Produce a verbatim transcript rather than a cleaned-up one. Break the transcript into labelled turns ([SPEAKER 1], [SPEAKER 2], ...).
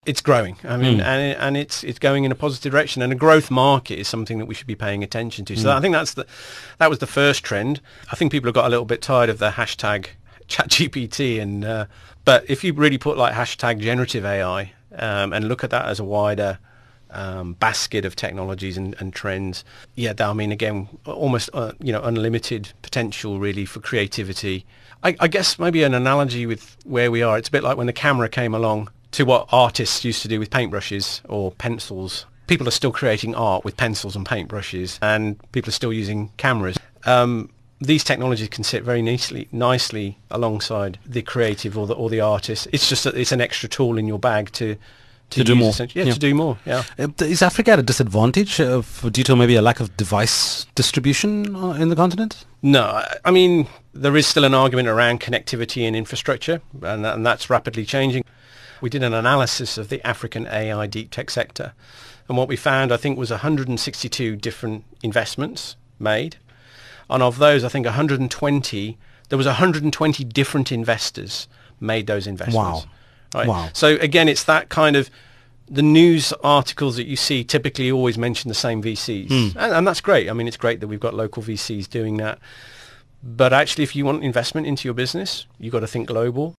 [SPEAKER 1] It's growing. I mean,
[SPEAKER 2] Mm.
[SPEAKER 1] and it, and it's it's going in a positive direction. And a growth market is something that we should be paying attention to. So
[SPEAKER 2] Mm.
[SPEAKER 1] I think that's the that was the first trend. I think people have got a little bit tired of the hashtag ChatGPT, and uh, but if you really put like hashtag generative A I um, and look at that as a wider um, basket of technologies and, and trends, yeah, that, I mean, again, almost uh, you know unlimited potential really for creativity. I, I guess maybe an analogy with where we are, it's a bit like when the camera came along to what artists used to do with paintbrushes or pencils. People are still creating art with pencils and paintbrushes, and people are still using cameras. Um, these technologies can sit very nicely, nicely alongside the creative or the or the artist. It's just that it's an extra tool in your bag to to,
[SPEAKER 2] To do
[SPEAKER 1] use
[SPEAKER 2] more.
[SPEAKER 1] essentially- Yeah,
[SPEAKER 2] Yeah.
[SPEAKER 1] to do more. Yeah.
[SPEAKER 2] Uh, Is Africa at a disadvantage uh, for, due to maybe a lack of device distribution uh, in the continent?
[SPEAKER 1] No, I- I mean there is still an argument around connectivity and infrastructure, and, that, and that's rapidly changing. We did an analysis of the African A I deep tech sector, and what we found, I think, was one hundred sixty-two different investments made, and of those, I think one hundred twenty, there was one hundred twenty different investors made those investments.
[SPEAKER 2] Wow.
[SPEAKER 1] Right?
[SPEAKER 2] Wow.
[SPEAKER 1] So again, it's that kind of, the news articles that you see typically always mention the same V Cs,
[SPEAKER 2] Mm.
[SPEAKER 1] and, and that's great. I mean, it's great that we've got local V Cs doing that. But actually, if you want investment into your business, you've got to think global.